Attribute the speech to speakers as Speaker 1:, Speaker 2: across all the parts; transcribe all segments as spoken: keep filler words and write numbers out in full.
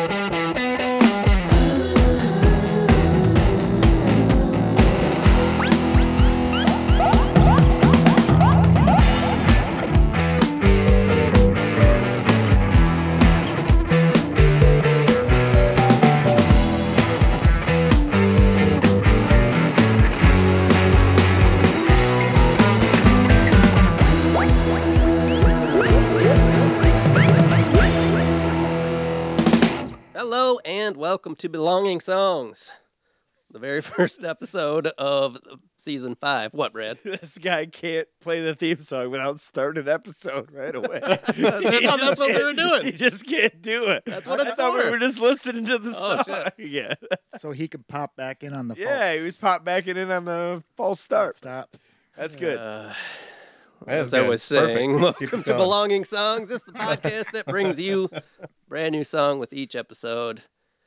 Speaker 1: Welcome to Belonging Songs, the very first episode of season five. What, Brad?
Speaker 2: This guy can't play the theme song without starting an episode right away.
Speaker 1: I thought that's what we were doing.
Speaker 2: He just can't do it.
Speaker 1: That's what it's
Speaker 2: I thought
Speaker 1: for.
Speaker 2: we were just listening to the
Speaker 1: Oh,
Speaker 2: song.
Speaker 1: shit.
Speaker 2: Yeah,
Speaker 3: So he could pop back in on the
Speaker 2: yeah.
Speaker 3: false
Speaker 2: He was pop backing in on the false start.
Speaker 3: stop.
Speaker 2: That's good.
Speaker 1: Uh,
Speaker 4: That's
Speaker 1: as I
Speaker 4: good.
Speaker 1: was
Speaker 4: Perfect.
Speaker 1: saying,
Speaker 4: Keep
Speaker 1: welcome
Speaker 4: us
Speaker 1: to
Speaker 4: going.
Speaker 1: Belonging Songs. This is the podcast that brings you a brand new song with each episode.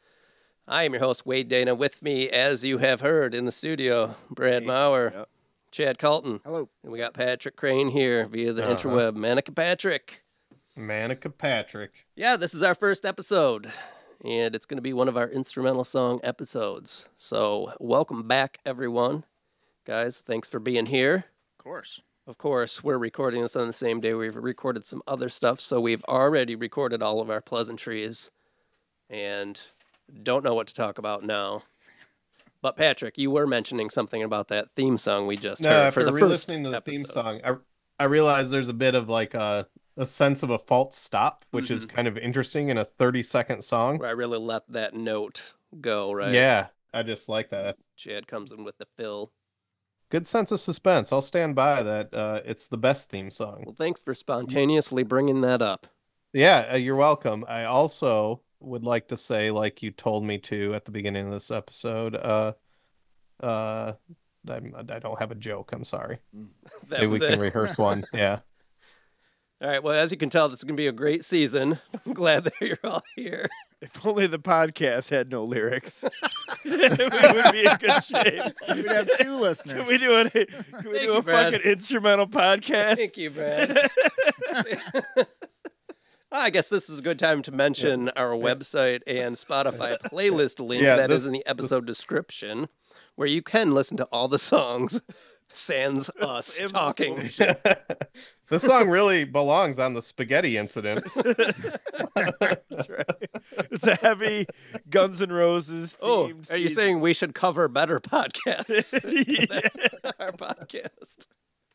Speaker 1: I am your host, Wade Dana. With me, as you have heard in the studio, Brad
Speaker 2: Hey.
Speaker 1: Maurer,
Speaker 2: Yep.
Speaker 1: Chad Colton,
Speaker 3: Hello.
Speaker 1: and we got Patrick Crane here via the
Speaker 4: Uh-huh.
Speaker 1: interweb. Manica Patrick.
Speaker 4: Manica Patrick.
Speaker 1: Yeah, this is our first episode, and it's going to be one of our instrumental song episodes. So, welcome back, everyone. Guys, thanks for being here.
Speaker 3: Of course.
Speaker 1: Of course, we're recording this on the same day we've recorded some other stuff, so we've already recorded all of our pleasantries and don't know what to talk about now. But, Patrick, you were mentioning something about that theme song we just
Speaker 4: No,
Speaker 1: heard
Speaker 4: after
Speaker 1: for the
Speaker 4: re-listening to
Speaker 1: first
Speaker 4: the theme
Speaker 1: episode.
Speaker 4: song, I I realized there's a bit of like a a sense of a false stop, which is
Speaker 1: Mhm.
Speaker 4: kind of interesting in a thirty second song.
Speaker 1: Where I really let that note go, right?
Speaker 4: Yeah, I just like that.
Speaker 1: Chad comes in with the fill.
Speaker 4: Good sense of suspense. I'll stand by that. Uh, it's the best theme song.
Speaker 1: Well, thanks for spontaneously bringing that up.
Speaker 4: Yeah, uh, you're welcome. I also would like to say, like you told me to at the beginning of this episode, uh, uh, I'm, I don't have a joke. I'm sorry.
Speaker 1: That
Speaker 4: Maybe we
Speaker 1: was
Speaker 4: can
Speaker 1: it.
Speaker 4: rehearse one. Yeah.
Speaker 1: All right, well, as you can tell, this is going to be a great season. I'm glad that you're all here.
Speaker 2: If only the podcast had no lyrics, we would be in good shape.
Speaker 3: We'd have two listeners.
Speaker 2: Can we do a, can we
Speaker 1: Thank
Speaker 2: do
Speaker 1: you,
Speaker 2: a
Speaker 1: Brad.
Speaker 2: fucking instrumental podcast?
Speaker 1: Thank you, Brad. I guess this is a good time to mention our website and Spotify playlist link
Speaker 4: Yeah,
Speaker 1: that is
Speaker 4: this-
Speaker 1: in the episode description, where you can listen to all the songs sans us
Speaker 2: Sans
Speaker 1: talking.
Speaker 4: This song really belongs on the spaghetti incident.
Speaker 2: That's right. It's a heavy Guns N' Roses.
Speaker 1: Oh,
Speaker 2: themed
Speaker 1: are you
Speaker 2: season.
Speaker 1: saying we should cover better podcasts? That's our podcast.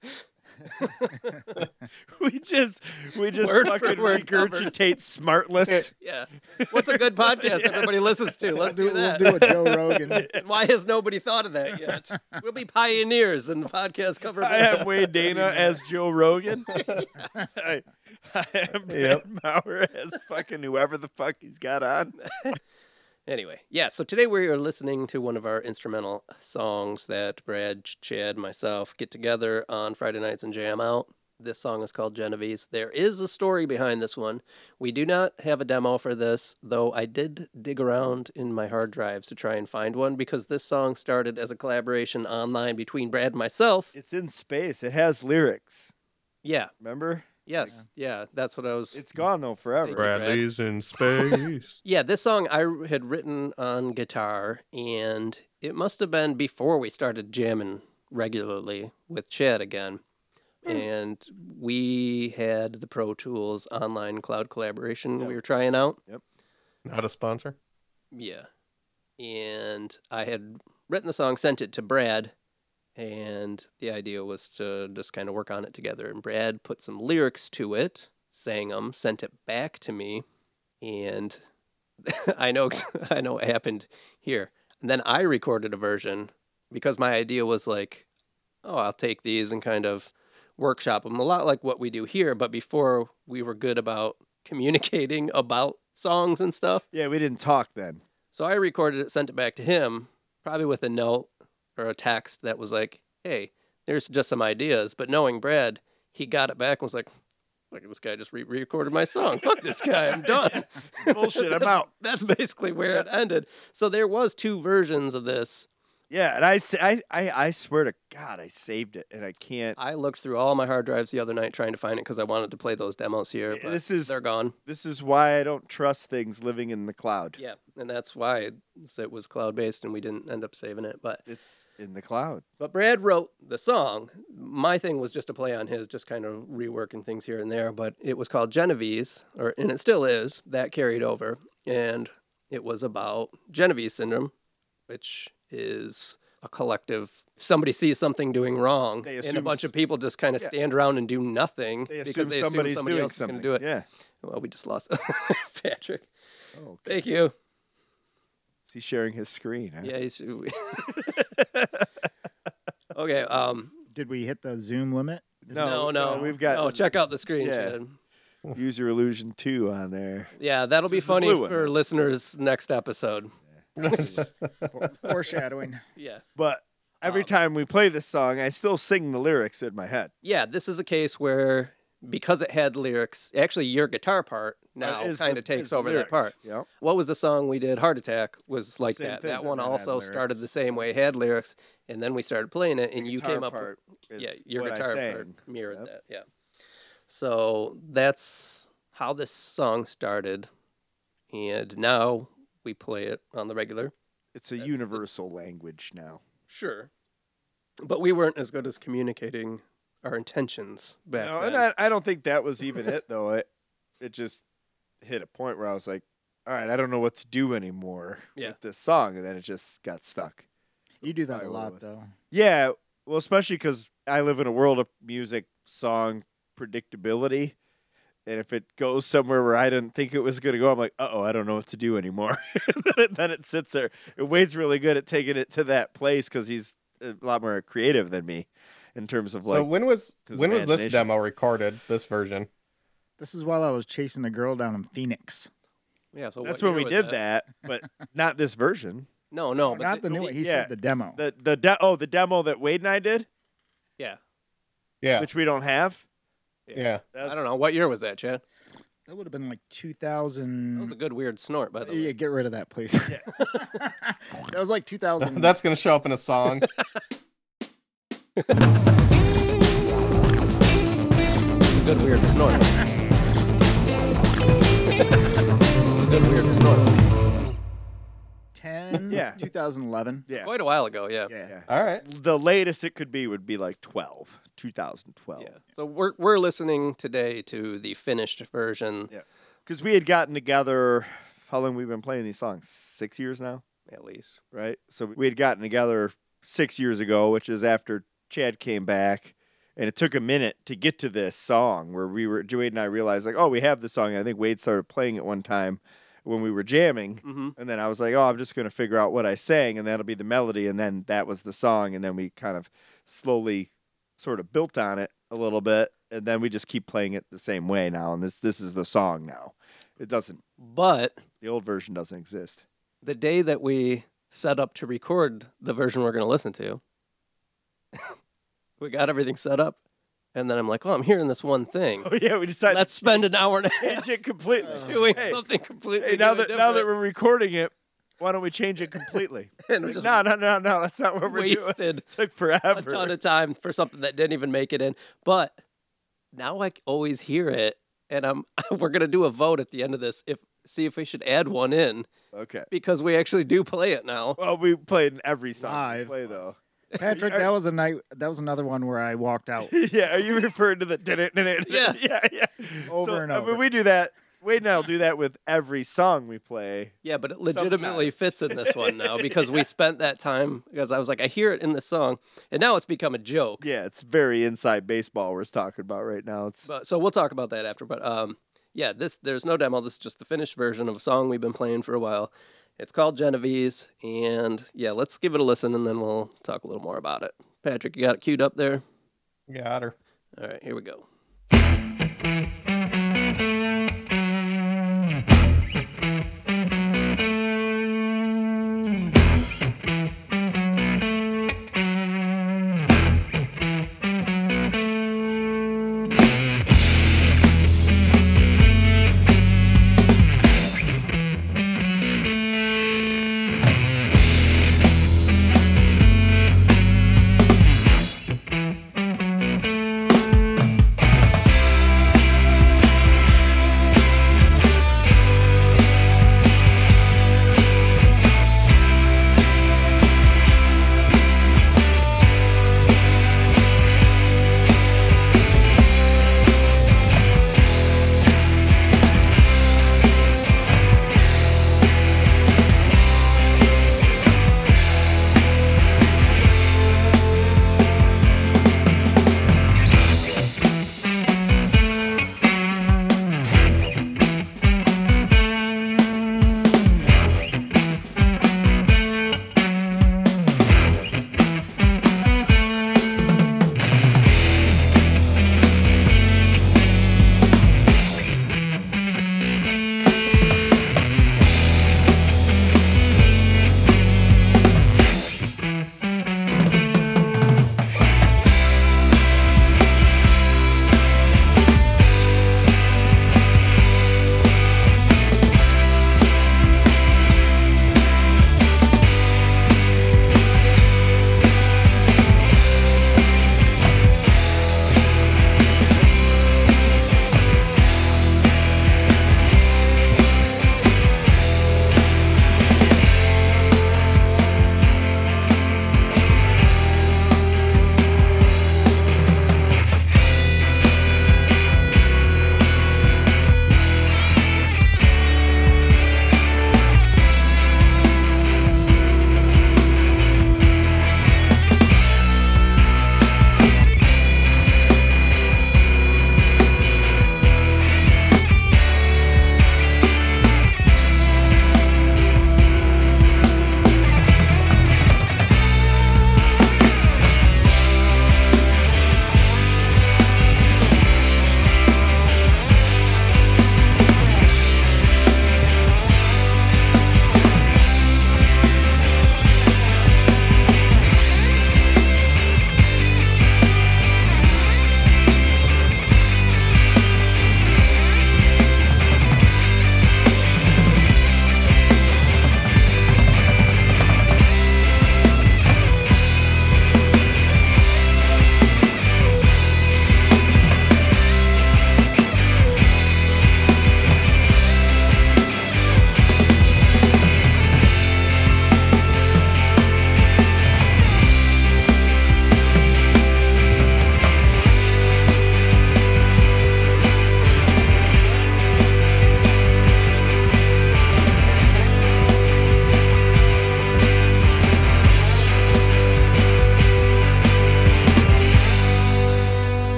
Speaker 2: we just we just
Speaker 1: Word for
Speaker 2: fucking
Speaker 1: word covers.
Speaker 2: regurgitate Smartless.
Speaker 1: Yeah. What's a good podcast everybody listens to? Let's
Speaker 3: We'll
Speaker 1: do
Speaker 3: do,
Speaker 1: that.
Speaker 3: we'll do a Joe Rogan.
Speaker 1: And why has nobody thought of that yet? We'll be pioneers in the podcast cover.
Speaker 2: I am Wade Dana as Joe Rogan. I, I am Ben
Speaker 4: Yep.
Speaker 2: Maurer as fucking whoever the fuck he's got on.
Speaker 1: Anyway, yeah, so today we are listening to one of our instrumental songs that Brad, Chad, myself get together on Friday nights and jam out. This song is called Genovese. There is a story behind this one. We do not have a demo for this, though I did dig around in my hard drives to try and find one because this song started as a collaboration online between Brad and myself.
Speaker 2: It's in space. It has lyrics.
Speaker 1: Yeah,
Speaker 2: Remember?
Speaker 1: yes, yeah, that's what I was...
Speaker 2: It's gone though forever.
Speaker 1: Thank you. Brad.
Speaker 4: Bradley's in space.
Speaker 1: Yeah, this song I had written on guitar, and it must have been before we started jamming regularly with Chad again. And we had the Pro Tools online cloud collaboration
Speaker 2: Yep.
Speaker 1: we were trying out.
Speaker 4: Not a sponsor.
Speaker 1: Yeah. And I had written the song, sent it to Brad, and the idea was to just kind of work on it together. And Brad put some lyrics to it, sang them, sent it back to me, and I know I know what happened here. And then I recorded a version because my idea was like, oh, I'll take these and kind of workshop them, a lot like what we do here, but before we were good about communicating about songs and stuff.
Speaker 2: Yeah, we didn't talk then.
Speaker 1: So I recorded it, sent it back to him, probably with a note or a text that was like, hey, there's just some ideas. But knowing Brad, he got it back and was like, look, this guy just re- recorded my song. Fuck this guy, I'm done.
Speaker 2: Bullshit, I'm
Speaker 1: That's-
Speaker 2: out.
Speaker 1: That's basically where it ended. So there was two versions of this.
Speaker 2: Yeah, and I, sa- I, I, I swear to God, I saved it, and I can't.
Speaker 1: I looked through all my hard drives the other night trying to find it because I wanted to play those demos here.
Speaker 2: Yeah,
Speaker 1: But
Speaker 2: this is-
Speaker 1: they're gone.
Speaker 2: This is why I don't trust things living in the cloud.
Speaker 1: Yeah, and that's why it was cloud based, and we didn't end up saving it. But
Speaker 2: It's in the cloud.
Speaker 1: but Brad wrote the song. My thing was just to play on his, just kind of reworking things here and there. But it was called Genovese, or and it still is. That carried over, and it was about Genovese syndrome, which is a collective. Somebody sees something doing wrong,
Speaker 2: They
Speaker 1: and a
Speaker 2: assume
Speaker 1: bunch
Speaker 2: s-
Speaker 1: of people just kind of
Speaker 2: Yeah.
Speaker 1: stand around and do nothing
Speaker 2: They
Speaker 1: because
Speaker 2: assume
Speaker 1: they
Speaker 2: somebody's
Speaker 1: assume somebody
Speaker 2: doing
Speaker 1: else
Speaker 2: something.
Speaker 1: is going to do it.
Speaker 2: Yeah.
Speaker 1: Well, we just lost Patrick.
Speaker 2: Oh, okay.
Speaker 1: Thank you.
Speaker 2: Is he sharing his screen? Huh?
Speaker 1: Yeah, he's. Okay. Um.
Speaker 3: Did we hit the Zoom limit? Is
Speaker 2: No,
Speaker 3: it-
Speaker 1: No, no,
Speaker 2: no, we've got-
Speaker 1: Oh, check out the screen,
Speaker 2: Yeah.
Speaker 1: Chad.
Speaker 2: User Illusion two on there.
Speaker 1: Yeah, that'll be
Speaker 2: This is the
Speaker 1: funny
Speaker 2: blue one,
Speaker 1: for
Speaker 2: huh?
Speaker 1: listeners next episode.
Speaker 3: For- foreshadowing.
Speaker 1: Yeah.
Speaker 2: But every
Speaker 1: Um,
Speaker 2: time we play this song, I still sing the lyrics in my head.
Speaker 1: Yeah, this is a case where because it had lyrics, actually your guitar part now
Speaker 2: Is the-
Speaker 1: kind of
Speaker 2: is
Speaker 1: takes
Speaker 2: the
Speaker 1: over that
Speaker 2: lyrics.
Speaker 1: part.
Speaker 2: Yep.
Speaker 1: What was the song we did? Heart Attack was like
Speaker 2: Same
Speaker 1: that.
Speaker 2: thing.
Speaker 1: That one
Speaker 3: That had
Speaker 1: also started the
Speaker 3: lyrics.
Speaker 1: same way, had lyrics, and then we started playing it, and you
Speaker 2: Guitar
Speaker 1: came up
Speaker 2: part
Speaker 1: with
Speaker 2: is
Speaker 1: yeah, your
Speaker 2: what I
Speaker 1: guitar
Speaker 2: sang.
Speaker 1: part mirrored
Speaker 2: Yep.
Speaker 1: that. Yeah. So that's how this song started, and now we play it on the regular.
Speaker 2: It's a universal language now.
Speaker 1: Sure. But we weren't as good as communicating our intentions back
Speaker 2: No,
Speaker 1: then.
Speaker 2: and I, I don't think that was even it though. It it just hit a point where I was like, all right, I don't know what to do anymore
Speaker 1: Yeah.
Speaker 2: with this song, and then it just got stuck.
Speaker 3: You do that
Speaker 2: Probably
Speaker 3: a
Speaker 2: what it
Speaker 3: lot,
Speaker 2: was.
Speaker 3: though.
Speaker 2: Yeah, well, especially because I live in a world of music song predictability. And if it goes somewhere where I didn't think it was going to go, I'm like, uh oh, I don't know what to do anymore. then, it, then it sits there. And Wade's really good at taking it to that place because he's a lot more creative than me in terms of
Speaker 4: So
Speaker 2: like.
Speaker 4: when was
Speaker 2: 'cause
Speaker 4: when was this
Speaker 2: imagination.
Speaker 4: demo recorded? This version?
Speaker 3: This is while I was chasing a girl down in Phoenix.
Speaker 1: Yeah, so
Speaker 2: That's
Speaker 1: what
Speaker 2: when
Speaker 1: year
Speaker 2: we
Speaker 1: was
Speaker 2: did that, but not this version.
Speaker 1: No, no, but
Speaker 3: Not the new
Speaker 1: we-
Speaker 3: one. He
Speaker 2: yeah.
Speaker 3: said the demo.
Speaker 2: The the de- oh the demo that Wade and I did,
Speaker 1: Yeah.
Speaker 4: Yeah,
Speaker 2: which we don't have.
Speaker 4: yeah.
Speaker 2: That's,
Speaker 1: I don't know. What year was that, Chad?
Speaker 3: That would have been like two
Speaker 1: That was a
Speaker 3: thousand.
Speaker 1: good weird snort, by the way.
Speaker 3: Yeah, get rid of that, please. That was like two thousand.
Speaker 4: That's gonna show up in a song.
Speaker 1: Good weird snort. Good weird snort.
Speaker 3: ten.
Speaker 2: Yeah.
Speaker 3: two thousand eleven.
Speaker 2: yeah.
Speaker 1: Quite a while ago, yeah.
Speaker 3: Yeah.
Speaker 2: Yeah.
Speaker 4: All right.
Speaker 2: The latest it could be would be like twelve, two thousand twelve.
Speaker 1: Yeah. So we're we're listening today to the finished version,
Speaker 2: Yeah. Because we had gotten together. How long we've been playing these songs? Six years now,
Speaker 1: at least.
Speaker 2: right? So we had gotten together six years ago, which is after Chad came back, and it took a minute to get to this song where we were. Wade and I realized like, oh, we have the song. And I think Wade started playing it one time when we were jamming,
Speaker 1: Mm-hmm.
Speaker 2: and then I was like, oh, I'm just gonna figure out what I sang, and that'll be the melody, and then that was the song, and then we kind of slowly sort of built on it a little bit, and then we just keep playing it the same way now, and this this is the song now. It doesn't.
Speaker 1: But
Speaker 2: The old version doesn't exist.
Speaker 1: the day that we set up to record the version we're going to listen to, we got everything set up, and then I'm like, oh, I'm hearing this one thing.
Speaker 2: Oh yeah, we decided
Speaker 1: Let's spend an hour and a
Speaker 2: to
Speaker 1: half
Speaker 2: change it completely.
Speaker 1: doing
Speaker 2: hey,
Speaker 1: something completely
Speaker 2: hey, now
Speaker 1: new
Speaker 2: that
Speaker 1: and
Speaker 2: now that
Speaker 1: different.
Speaker 2: we're recording it, why don't we change it completely?
Speaker 1: And we
Speaker 2: Like,
Speaker 1: just
Speaker 2: no, no, no, no. That's not what we're doing.
Speaker 1: wasted
Speaker 2: It took forever.
Speaker 1: a ton of time for something that didn't even make it in. But now I c- always hear it, and I'm we're gonna do a vote at the end of this if see if we should add one in
Speaker 2: Okay.
Speaker 1: because we actually do play it now.
Speaker 2: Well, we played in every song we
Speaker 3: Live.
Speaker 2: play though.
Speaker 3: Patrick,
Speaker 2: Are-
Speaker 3: that was a night. That was another one where I walked out.
Speaker 2: yeah, are you referring to the did it, did it?
Speaker 1: Yes.
Speaker 2: Yeah, yeah.
Speaker 3: Over
Speaker 2: So,
Speaker 3: and
Speaker 2: I mean,
Speaker 3: over.
Speaker 2: we do that. Wade and I'll do that with every song we play.
Speaker 1: Yeah, but it legitimately
Speaker 2: Sometimes.
Speaker 1: fits in this one now because we spent that time because I was like, I hear it in the song, and now it's become a joke.
Speaker 2: Yeah, it's very inside baseball we're talking about right now. It's
Speaker 1: But so we'll talk about that after. But um, yeah, this there's no demo. This is just the finished version of a song we've been playing for a while. It's called Genovese, and yeah, let's give it a listen, and then we'll talk a little more about it. Patrick, you got it queued up there?
Speaker 4: Got her.
Speaker 1: All right, here we go.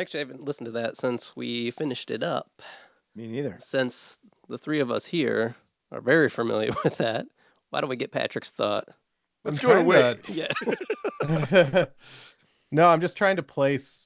Speaker 1: Actually, I haven't listened to that since we finished it up.
Speaker 2: Me neither.
Speaker 1: Since the three of us here are very familiar with that, why don't we get Patrick's thought?
Speaker 2: Let's
Speaker 4: I'm
Speaker 2: go
Speaker 4: trying
Speaker 2: away.
Speaker 1: Yeah.
Speaker 4: No, I'm just trying to place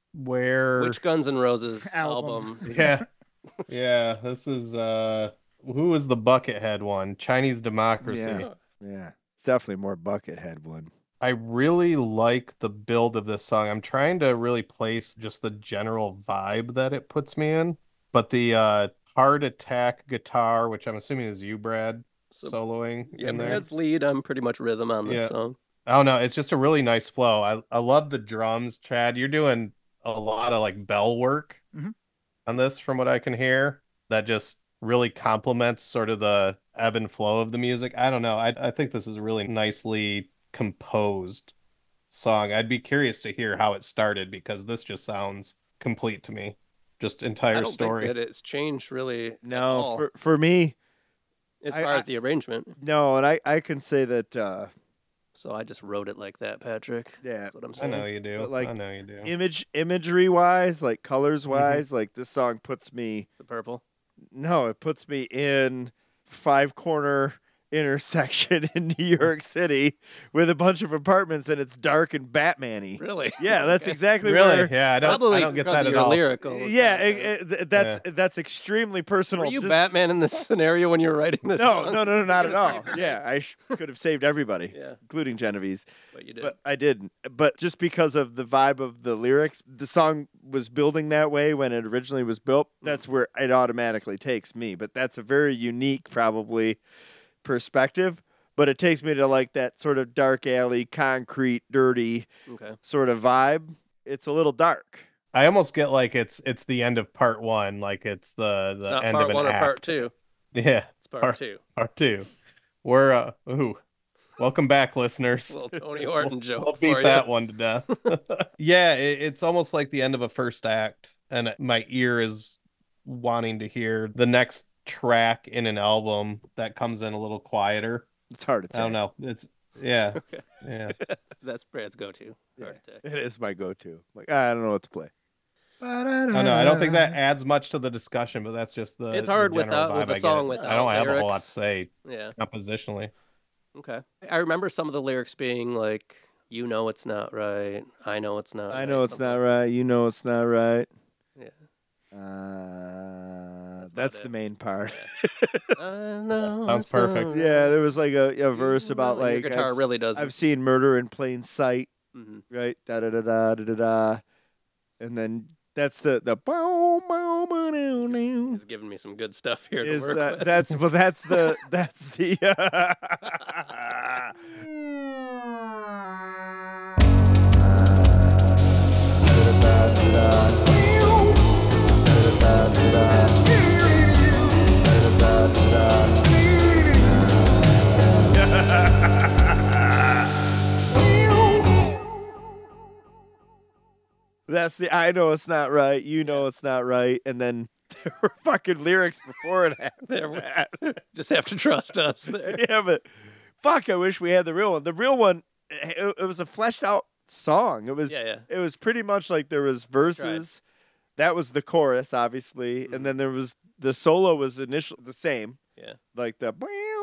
Speaker 4: where.
Speaker 1: Which Guns N' Roses
Speaker 3: Album.
Speaker 1: album?
Speaker 4: Yeah, yeah. This is uh, who was the Buckethead one? Chinese Democracy.
Speaker 2: Yeah. Yeah. It's definitely more Buckethead one.
Speaker 4: I really like the build of this song. I'm trying to really place just the general vibe that it puts me in. But the uh, Heart Attack guitar, which I'm assuming is you, Brad,
Speaker 1: So-
Speaker 4: soloing
Speaker 1: Yeah,
Speaker 4: in there.
Speaker 1: Brad's lead. I'm pretty much rhythm on this
Speaker 4: Yeah.
Speaker 1: song.
Speaker 4: I don't know. It's just a really nice flow. I, I love the drums, Chad. You're doing a lot of like bell work
Speaker 3: Mhm.
Speaker 4: on this from what I can hear. That just really complements sort of the ebb and flow of the music. I don't know. I, I think this is a really nicely composed song. I'd be curious to hear how it started because this just sounds complete to me. Just
Speaker 1: I
Speaker 4: entire
Speaker 1: don't
Speaker 4: story.
Speaker 1: think that it's changed really at
Speaker 2: No,
Speaker 1: all,
Speaker 2: for for me,
Speaker 1: as
Speaker 2: I-
Speaker 1: far
Speaker 2: I-
Speaker 1: as the arrangement.
Speaker 2: no, and I, I can say that uh
Speaker 1: So I just wrote it like that, Patrick.
Speaker 2: yeah,
Speaker 1: That's what I'm
Speaker 4: I
Speaker 1: saying.
Speaker 4: know you do.
Speaker 2: But, like,
Speaker 4: I know you do.
Speaker 2: image imagery wise, like colors
Speaker 1: Mm-hmm.
Speaker 2: wise, like this song puts me
Speaker 1: The purple.
Speaker 2: no, it puts me in five corner intersection in New York City with a bunch of apartments and it's dark and Batman-y.
Speaker 1: Really?
Speaker 2: Yeah, that's
Speaker 1: Okay.
Speaker 2: exactly
Speaker 4: Really?
Speaker 2: where
Speaker 4: Yeah, I don't,
Speaker 1: Probably
Speaker 4: I don't get
Speaker 1: because
Speaker 4: that
Speaker 1: of
Speaker 4: at
Speaker 1: your
Speaker 4: all.
Speaker 1: lyrical.
Speaker 2: yeah,
Speaker 1: content.
Speaker 2: it- it- that's that's extremely personal.
Speaker 1: Were you
Speaker 2: Just-
Speaker 1: Batman in this scenario when you were writing this
Speaker 2: No,
Speaker 1: song?
Speaker 2: no, no, no, not at
Speaker 1: You're
Speaker 2: all.
Speaker 1: gonna save your
Speaker 2: Yeah, I sh- could have saved everybody,
Speaker 1: Yeah.
Speaker 2: including Genevieve's.
Speaker 1: But you did.
Speaker 2: But I didn't. But just because of the vibe of the lyrics, the song was building that way when it originally was built. That's where it automatically takes me. But that's a very unique, probably, perspective. But it takes me to like that sort of dark alley, concrete, dirty
Speaker 1: okay.
Speaker 2: sort of vibe. It's a little dark.
Speaker 4: I almost get like it's it's the end of part one, like it's the the
Speaker 1: Not
Speaker 4: end
Speaker 1: part
Speaker 4: of an
Speaker 1: one or
Speaker 4: act.
Speaker 1: part two.
Speaker 4: Yeah,
Speaker 1: It's part,
Speaker 4: Part-
Speaker 1: two.
Speaker 4: part two. We're uh, ooh, welcome back, listeners.
Speaker 1: Little Tony Horton joke
Speaker 4: We'll
Speaker 1: for
Speaker 4: beat
Speaker 1: you.
Speaker 4: that one to death. Yeah, it, it's almost like the end of a first act, and my ear is wanting to hear the next track in an album that comes in a little quieter.
Speaker 2: It's hard to
Speaker 4: I don't know. It's yeah,
Speaker 1: Okay.
Speaker 4: yeah.
Speaker 1: That's Brad's go-to.
Speaker 2: Yeah.
Speaker 1: Heart attack.
Speaker 2: It is my go-to. Like I don't know what to play.
Speaker 4: I don't know. I don't think that adds much to the discussion, but that's just the.
Speaker 1: It's
Speaker 4: the
Speaker 1: hard
Speaker 4: general
Speaker 1: without-
Speaker 4: vibe
Speaker 1: with a
Speaker 4: I get.
Speaker 1: song
Speaker 4: I
Speaker 1: without
Speaker 4: don't have a whole lot
Speaker 1: lyrics.
Speaker 4: to say
Speaker 1: Yeah.
Speaker 4: compositionally.
Speaker 1: Okay. I remember some of the lyrics being like, "You know it's not right. I know it's not.
Speaker 2: I
Speaker 1: right,"
Speaker 2: know it's
Speaker 1: something
Speaker 2: not
Speaker 1: like
Speaker 2: right. You know it's not right.
Speaker 1: Yeah.
Speaker 2: Uh,
Speaker 1: That's
Speaker 2: that's
Speaker 1: about
Speaker 2: the
Speaker 1: it.
Speaker 2: main part.
Speaker 1: that. I know
Speaker 4: Sounds
Speaker 1: it's not
Speaker 4: perfect.
Speaker 1: right.
Speaker 2: Yeah, there was like a, a verse
Speaker 1: You
Speaker 2: about
Speaker 1: know, and
Speaker 2: like
Speaker 1: your guitar
Speaker 2: I've,
Speaker 1: really does.
Speaker 2: I've seen murder in plain sight,
Speaker 1: Mhm.
Speaker 2: right? Da da da da da da da, and then that's the the bow bow bow doo doo.
Speaker 1: He's giving me some good stuff here to
Speaker 2: Is
Speaker 1: work
Speaker 2: that
Speaker 1: with.
Speaker 2: that's well that's the that's the. Uh, That's the I know it's not right, you know it's not right, and then there were fucking lyrics before and after
Speaker 1: There we-
Speaker 2: that.
Speaker 1: Just have to trust us there.
Speaker 2: Yeah, but fuck, I wish we had the real one. The real one, it, it was a fleshed out song. It was
Speaker 1: Yeah, yeah.
Speaker 2: it was pretty much like there was verses. That was the chorus, obviously,
Speaker 1: Mhm.
Speaker 2: and then there was the solo was initial the same,
Speaker 1: Yeah.
Speaker 2: like the.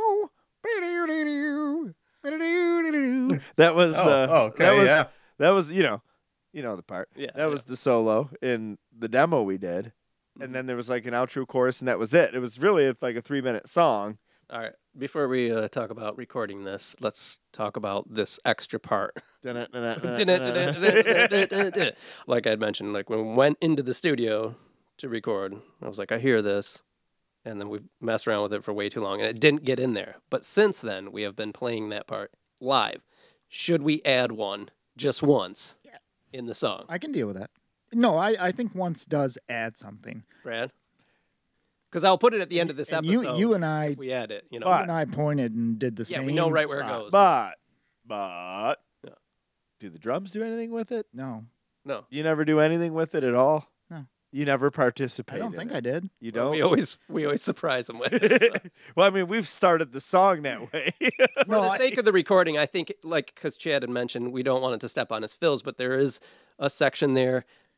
Speaker 2: That was
Speaker 4: Oh,
Speaker 2: uh,
Speaker 4: oh, okay,
Speaker 2: that was
Speaker 4: yeah.
Speaker 2: that was you know, you know the part.
Speaker 1: Yeah.
Speaker 2: That was the solo in the demo we did.
Speaker 1: Mhm.
Speaker 2: And then there was like an outro chorus, and that was it. It was really it's like a three minute song.
Speaker 1: All right. Before we uh, talk about recording this, let's talk about this extra part. Like I'd mentioned, like when we went into the studio to record, I was like, I hear this. And then we messed around with it for way too long, and it didn't get in there. But since then, we have been playing that part live. Should we add one just once
Speaker 3: Yeah.
Speaker 1: in the song?
Speaker 3: I can deal with that. No, I, I think once does add something.
Speaker 1: Brad? Because I'll put it at the end of this
Speaker 3: And
Speaker 1: episode.
Speaker 3: you you and I
Speaker 1: if we add it, you know.
Speaker 3: you
Speaker 2: But-
Speaker 3: and I pointed and did the
Speaker 1: Yeah,
Speaker 3: same.
Speaker 1: we know right where it
Speaker 3: spot.
Speaker 1: goes.
Speaker 2: But, but,
Speaker 1: Yeah.
Speaker 2: do the drums do anything with it?
Speaker 3: No,
Speaker 1: No.
Speaker 2: You never do anything with it at all?
Speaker 3: No.
Speaker 2: You never participate.
Speaker 3: I don't
Speaker 2: in
Speaker 3: think
Speaker 2: it.
Speaker 3: I did.
Speaker 2: You
Speaker 1: Well,
Speaker 2: don't?
Speaker 1: we always we always surprise them with it. So.
Speaker 2: Well, I mean, we've started the song that way.
Speaker 1: For
Speaker 3: No,
Speaker 1: the
Speaker 3: I-
Speaker 1: sake of the recording, I think, like, because Chad had mentioned, we don't want it to step on his fills, but there is a section there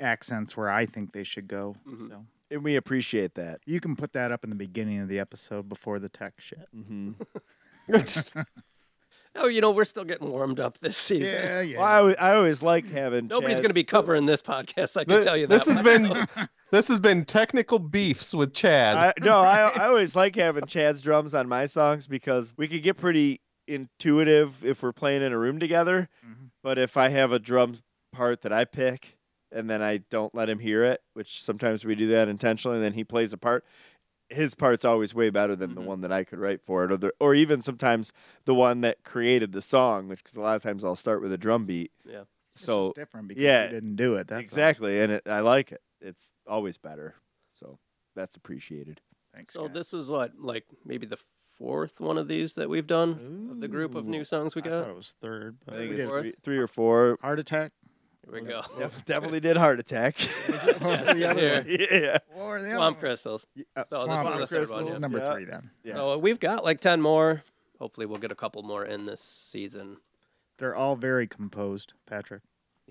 Speaker 3: accents where I think they should go.
Speaker 1: Mhm.
Speaker 3: So
Speaker 2: And we appreciate that.
Speaker 3: you can put that up in the beginning of the episode before the tech shit.
Speaker 2: Mm-hmm.
Speaker 1: Oh, you know, we're still getting warmed up this season.
Speaker 3: Yeah, yeah.
Speaker 2: Well, I, always, I always like having.
Speaker 1: Nobody's
Speaker 2: Chad's-
Speaker 1: going to be covering this podcast. I can
Speaker 4: Th-
Speaker 1: tell you that.
Speaker 4: this has
Speaker 1: much.
Speaker 4: been this has been technical beefs with Chad.
Speaker 2: I, no, I, I always like having Chad's drums on my songs because we could get pretty intuitive if we're playing in a room together.
Speaker 3: Mhm.
Speaker 2: But if I have a drum part that I pick and then I don't let him hear it, which sometimes we do that intentionally, and then he plays a part, his part's always way better than the
Speaker 1: Mhm.
Speaker 2: one that I could write for it, or the, or even sometimes the one that created the song, which because a lot of times I'll start with a drum beat.
Speaker 1: Yeah.
Speaker 3: It's
Speaker 2: So
Speaker 3: just different because
Speaker 2: yeah,
Speaker 3: you didn't do it. That's all.
Speaker 2: exactly, and it, I like it. It's always better, so that's appreciated.
Speaker 3: Thanks.
Speaker 1: So
Speaker 3: Scott.
Speaker 1: this was what, like maybe the fourth one of these that we've done of the group of
Speaker 2: Ooh.
Speaker 1: new songs we
Speaker 3: I
Speaker 1: got.
Speaker 3: thought it was third,
Speaker 2: I
Speaker 3: but
Speaker 2: think
Speaker 3: we
Speaker 2: it's
Speaker 3: did
Speaker 1: Fourth?
Speaker 2: three, three or four.
Speaker 3: Heart Attack.
Speaker 1: Here we
Speaker 3: Was
Speaker 1: go.
Speaker 2: Def- definitely did Heart Attack.
Speaker 3: What was the other
Speaker 1: Here.
Speaker 3: one?
Speaker 2: yeah.
Speaker 3: What were the other
Speaker 1: Swamp
Speaker 3: one?
Speaker 1: Crystals.
Speaker 3: Yeah, uh,
Speaker 1: So this
Speaker 3: Swamp
Speaker 1: was the third
Speaker 3: Crystals
Speaker 1: one,
Speaker 3: is
Speaker 1: yeah.
Speaker 3: number
Speaker 2: Yeah.
Speaker 3: three then.
Speaker 2: Yeah.
Speaker 1: So we've got like ten more. Hopefully, we'll get a couple more in this season.
Speaker 3: They're all very composed, Patrick.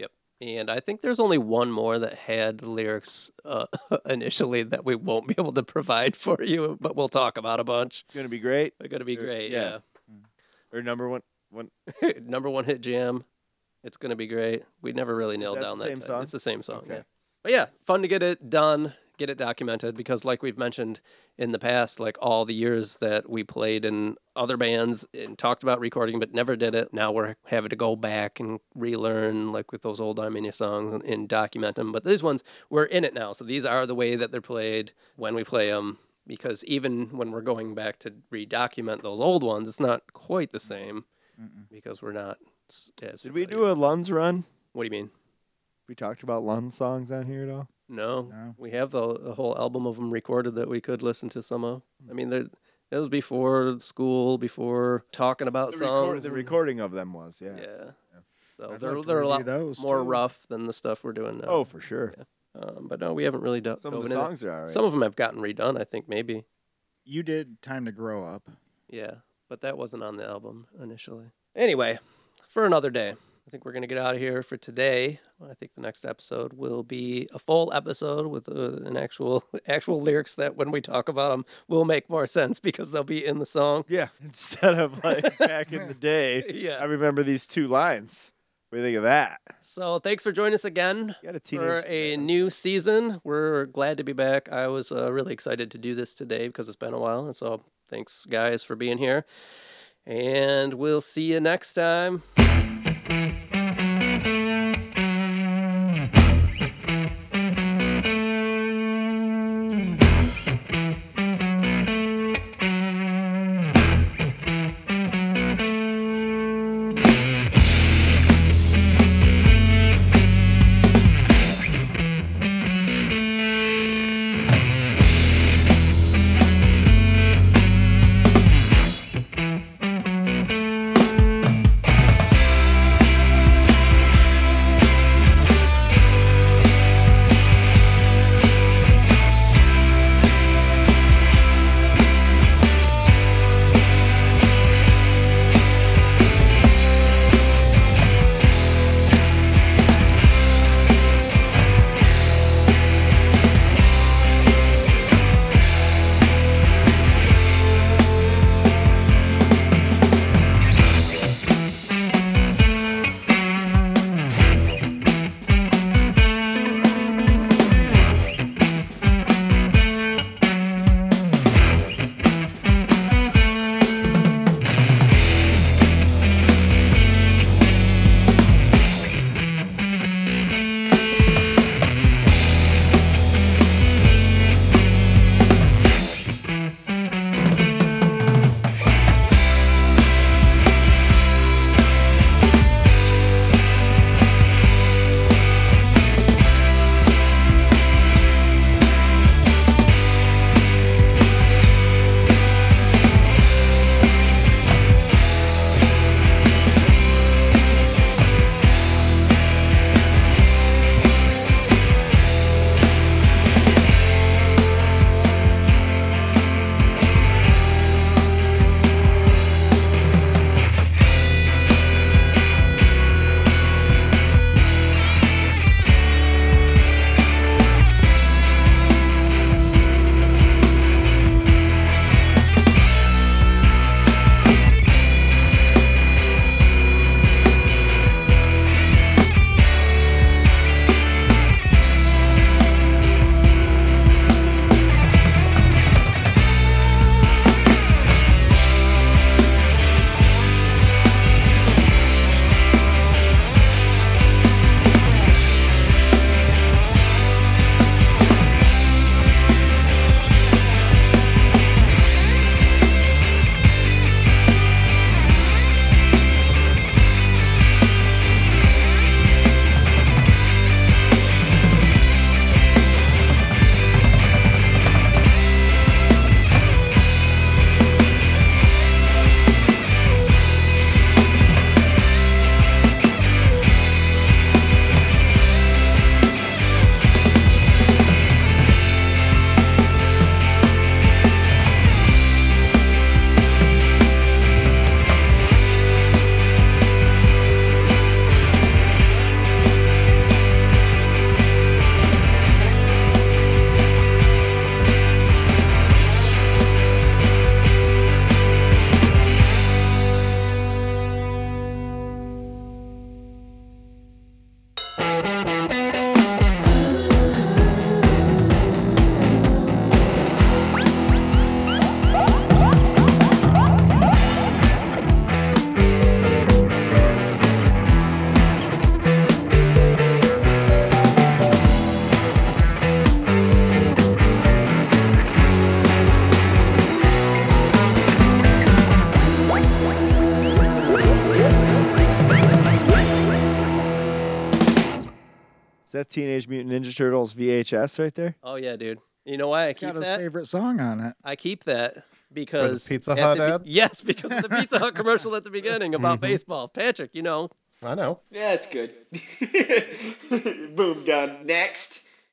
Speaker 1: And I think there's only one more that had lyrics uh, initially that we won't be able to provide for you, but we'll talk about a bunch.
Speaker 2: It's gonna be great.
Speaker 1: They're going to be
Speaker 2: Uh,
Speaker 1: great.
Speaker 2: yeah.
Speaker 1: Yeah.
Speaker 2: Or number one. One.
Speaker 1: Number one hit jam. It's going to be great. We never really nailed
Speaker 2: that
Speaker 1: down
Speaker 2: the
Speaker 1: that.
Speaker 2: same
Speaker 1: ti-
Speaker 2: song?
Speaker 1: It's the same song.
Speaker 2: Okay.
Speaker 1: Yeah. But yeah, fun to get it done, get it documented because, like we've mentioned in the past, like all the years that we played in other bands and talked about recording but never did it, now we're having to go back and relearn, like with those old Armenia songs and, and document them. But these ones, we're in it now. So these are the way that they're played when we play them. Because even when we're going back to redocument those old ones, it's not quite the same
Speaker 3: Mm-mm.
Speaker 1: because we're not s- as
Speaker 2: Did we
Speaker 1: familiar.
Speaker 2: do a Lunds run?
Speaker 1: What do you mean?
Speaker 2: We talked about Lund songs on here at all?
Speaker 1: No,
Speaker 3: No.
Speaker 1: we have the, the whole album of them recorded that we could listen to some of. I mean, there it was before school, before talking about
Speaker 2: The,
Speaker 1: songs.
Speaker 2: record, the
Speaker 1: and-
Speaker 2: recording of them was, yeah.
Speaker 1: Yeah. So
Speaker 3: I'd
Speaker 1: they're
Speaker 3: like to
Speaker 1: they're a
Speaker 3: review
Speaker 1: lot
Speaker 3: those,
Speaker 1: more
Speaker 3: too.
Speaker 1: rough than the stuff we're doing now.
Speaker 2: Oh, for sure.
Speaker 1: Um, but no, we haven't really done.
Speaker 2: Some of the songs are all right.
Speaker 1: Some of them have gotten redone. I think maybe.
Speaker 3: You did Time to Grow Up.
Speaker 1: Yeah, but that wasn't on the album initially. Anyway, for another day. I think we're going to get out of here for today. I think the next episode will be a full episode with uh, an actual actual lyrics that when we talk about them will make more sense because they'll be in the song.
Speaker 2: Yeah, instead of like back in the day, I
Speaker 1: Yeah.
Speaker 2: remember these two lines. What do you think of that?
Speaker 1: So thanks for joining us again
Speaker 2: You got a
Speaker 1: for
Speaker 2: teenage
Speaker 1: a new season. We're glad to be back. I was uh, really excited to do this today because it's been a while. And so thanks, guys, for being here. And we'll see you next time.
Speaker 2: that Teenage Mutant Ninja Turtles V H S right there?
Speaker 1: Oh yeah, dude. You know why I
Speaker 3: It's
Speaker 1: keep
Speaker 3: got his
Speaker 1: that?
Speaker 3: favorite song on it.
Speaker 1: I keep that because
Speaker 4: Pizza
Speaker 1: at
Speaker 4: Hut
Speaker 1: the be-
Speaker 4: ad?
Speaker 1: Yes, because of the Pizza Hut commercial at the beginning about
Speaker 4: Mhm.
Speaker 1: baseball. Patrick, you know.
Speaker 4: I know.
Speaker 5: Yeah, it's good. Boom, done. Next.